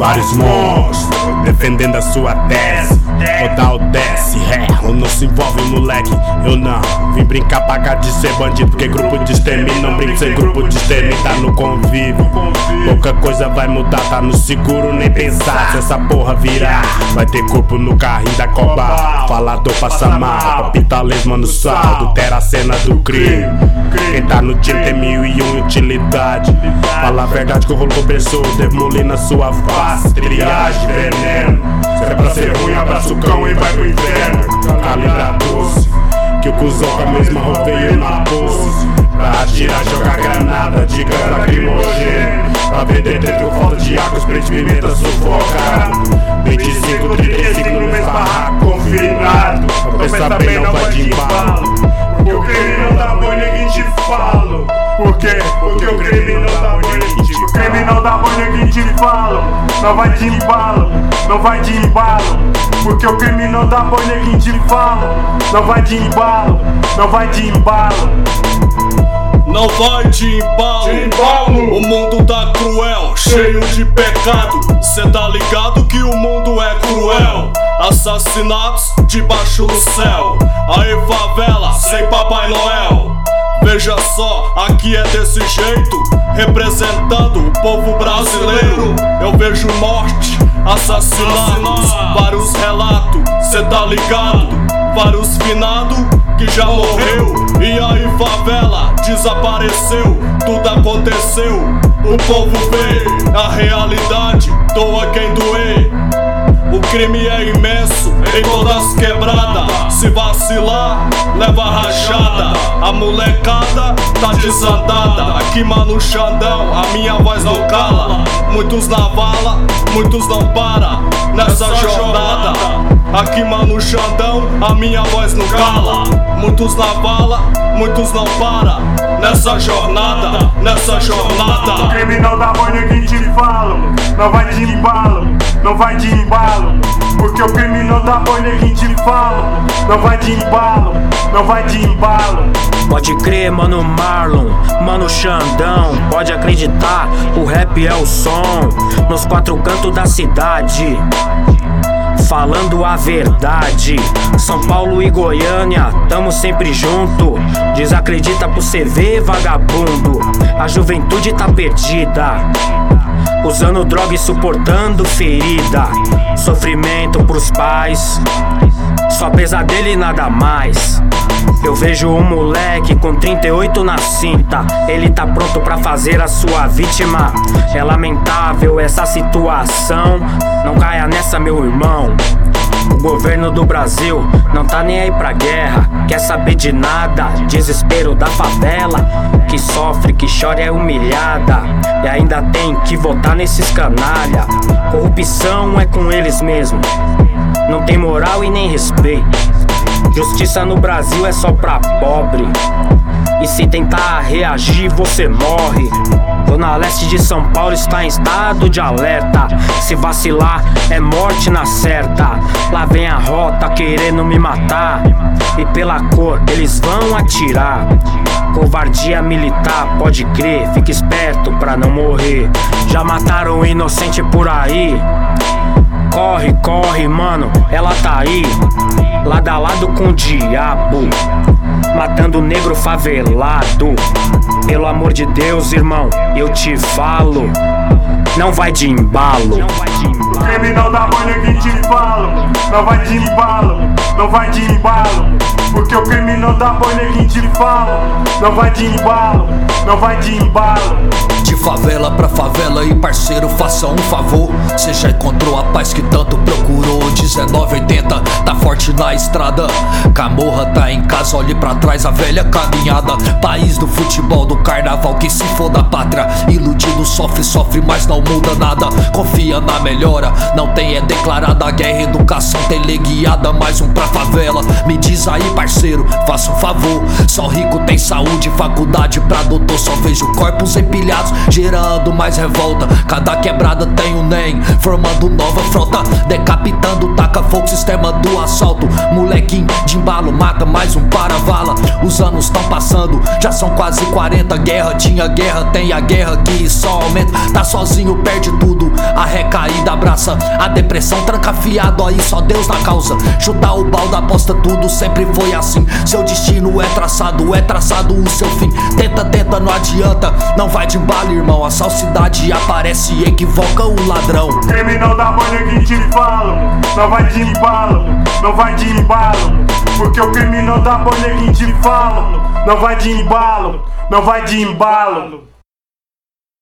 vários monstros defendendo a sua tese. Ou dá o desce, ou não se envolve, moleque. Eu não vim brincar, pagar de ser bandido, porque grupo de extermínio não brinca sem grupo de extermínio. Tá no convívio, pouca coisa vai mudar, tá no seguro, nem pensar. Se essa porra virar, vai ter corpo no carrinho da Coba. Falador passa mal, capitalismo no saldo, terá a cena do crime. Quem tá no time tem 1001 utilidade. Fala a verdade que o rolo compressor demolir na sua face. Triagem, veneno. Se é pra ser ruim, abraça o cão e vai pro inferno. Calibra doce, que o cuzão com a mesma roveia na bolsa. Pra atirar, jogar granada de gás lacrimogêneo. Pra vender dentro falta de água, spray de pimenta sufocado. 25, 35 no mesmo barraco confinado. Pensa bem, não vai de embalo. Porque o crime não dá boi, ninguém te fala. Por quê? Porque o crime não dá boi, ninguém te fala. O crime não dá boi, ninguém te fala. Não vai de embalo, não vai de embalo. Porque o crime não dá boi, ninguém te fala. Não vai de embalo, não vai de embalo. Não vai de embalo, o mundo tá cruel, cheio de pecado. Cê tá ligado que o mundo é cruel. Assassinatos debaixo do céu. Aí favela, sem Papai Noel. Veja só, aqui é desse jeito, representando o povo brasileiro. Eu vejo morte, assassinatos, vários relatos, cê tá ligado? Vários finados que já morreu. E aí favela desapareceu, tudo aconteceu. O povo vê a realidade, doa quem doer. O crime é imenso em todas as quebradas. Se vacilar, leva rajada. A molecada tá desandada. Aqui mano Xandão, a minha voz não cala. Muitos na vala, muitos não para nessa jornada. Aqui mano Xandão, a minha voz não cala. Muitos na vala, muitos não para nessa jornada, nessa jornada. O crime não dá boi, ninguém te fala. Não vai de embalo, não vai de embalo. Porque o crime não dá boi, ninguém te fala. Não vai de embalo, não vai de embalo. Pode crer, mano Marlon, mano Xandão. Pode acreditar, o rap é o som. Nos quatro cantos da cidade, falando a verdade. São Paulo e Goiânia, tamo sempre junto. Desacredita pro CV, vagabundo. A juventude tá perdida, usando droga e suportando ferida. Sofrimento pros pais, só pesadelo e nada mais. Eu vejo um moleque com 38 na cinta. Ele tá pronto pra fazer a sua vítima. É lamentável essa situação, não caia nessa, meu irmão. O governo do Brasil não tá nem aí pra guerra, quer saber de nada. Desespero da favela, que sofre, que chora e é humilhada. E ainda tem que votar nesses canalha. Corrupção é com eles mesmo, não tem moral e nem respeito. Justiça no Brasil é só pra pobre, e se tentar reagir você morre. Zona Leste de São Paulo está em estado de alerta. Se vacilar é morte na certa. Lá vem a rota querendo me matar, e pela cor eles vão atirar. Covardia militar, pode crer, fica esperto pra não morrer. Já mataram um inocente por aí. Corre, corre, mano, ela tá aí, lado a lado com o diabo, matando negro favelado. Pelo amor de Deus, irmão, eu te falo, não vai de embalo. O crime não dá boi, ninguém te fala. Não vai de embalo, não vai de embalo. Porque o crime não dá boi, ninguém te fala. Não vai de embalo, não vai de embalo. De favela pra favela e parceiro, faça um favor. Cê já encontrou a paz que tanto procurou. 1980, tá forte na estrada. Camorra tá em casa, olhe pra trás, a velha caminhada. País do futebol, do carnaval, que se for da pátria. Iludido sofre, sofre, mas não muda nada. Confia na melhora, não tem é declarada. Guerra, educação, tem lei guiada. Mais um pra favela, me diz aí parceiro, faça um favor. Só rico tem saúde, faculdade pra doutor. Só vejo corpos empilhados, gerando mais revolta. Cada quebrada tem um NEM, formando nova frota. Decapitando, taca fogo, sistema do assalto. Molequinho de embalo, mata mais um para-vala. Os anos tão passando, já são quase 40. Guerra, tinha guerra, tem a guerra que só aumenta. Tá sozinho, perde tudo, a recaída abraça. A depressão tranca fiado, aí só Deus na causa. Chutar o balde, aposta tudo, sempre foi assim. Seu destino é traçado o seu fim. Tenta, tenta, não adianta, não vai de embalo, irmão. A falsidade aparece e equivoca o ladrão. Terminal da bolha que te falo, não vai de embalo, não vai de embalo. Porque o criminal da bolha que te falo, não vai de embalo, não vai de embalo.